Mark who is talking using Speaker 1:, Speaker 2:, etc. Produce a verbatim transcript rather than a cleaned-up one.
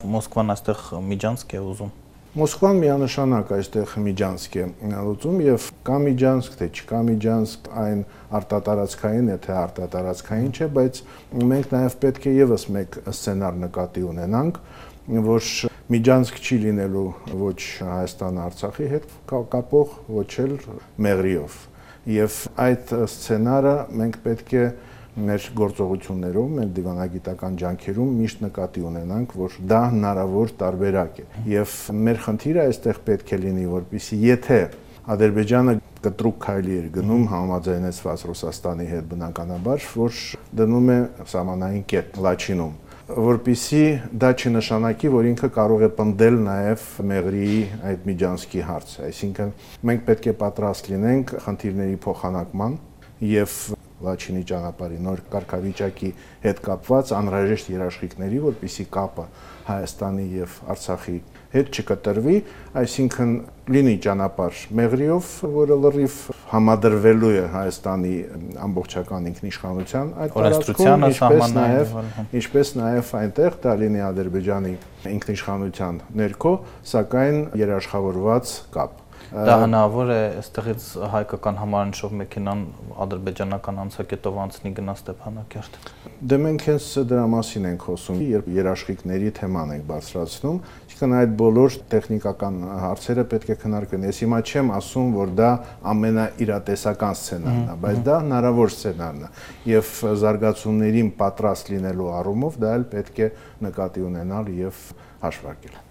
Speaker 1: Մոսկվան այստեղ Միջանցք է ուզում։
Speaker 2: Մոսկվան միանշանակ այստեղ Միջանցք է ուզում եւ կա Միջանցք, թե չկա Միջանցք, այն արտատարածքային է, թե արտատարածքային չէ, բայց մենք նաեւ պետք է եւս մեկ սցենար նկատի ունենանք, որ Միջանցք չի լինելու ոչ Հայաստանը Արցախի հետ կապող, ոչ էլ Մեղրիով։ Եվ այդ սցենարը մենք պետք է մեր գործողություններում, մեր դիվանագիտական ջանքերում միշտ նկատի ունենանք, որ դա հնարավոր տարբերակ է։ Եվ մեր խնդիրը այստեղ պետք է լինի, որպեսզի եթե Ադրբեջանը կտրուկ քայլի էր գնում համաձայնեցված Ռուսաստանի հետ բնականաբար, որ դնում է սահմանային կետ Լաչինում, որպեսզի դա չնշանակի, որ ինքը կարող է պնդել նաև Մեղրիի այդ Միջանցքի հարցը, այսինքն մենք պետք է պատրաստ լինենք խնդիրների փոխանակման եւ Լաչինի ճանապարհի նոր կարգավիճակի հետ կապված անհրաժեշտ երաշխիքների, որպեսզի կապը Հայաստանի եւ Արցախի հետ չկտրվի, այսինքն լինի ճանապարհ Մեղրիով, որը լրիվ համադրվելու է Հայաստանի ամբողջական ինքնիշխանության այդ տարածքում, ինչպես նաեւ ինչպես նաեւ այնտեղ դա լինի Ադրբեջանի ինքնիշխանության ներքո, սակայն երաշխավորված կապ։
Speaker 1: Դա հնարավոր է այստեղից հայկական համարանշով մեքենան ադրբեջանական անցակետով անցնի գնա Ստեփանակերտ։
Speaker 2: Դե մենք հենց դրա մասին ենք խոսում, երբ երաշխիքների թեման ենք բարձրացնում, այսինքն այդ բոլոր տեխնիկական հարցերը պետք է քննարկվեն։ Ես հիմա չեմ ասում, որ դա ամենաիրատեսական սցենարն է, բայց դա հնարավոր սցենարն է, եւ զարգացումներին պատրաստ լինելու առումով դա էլ պետք է նկատի ունենալ եւ հաշվարկել։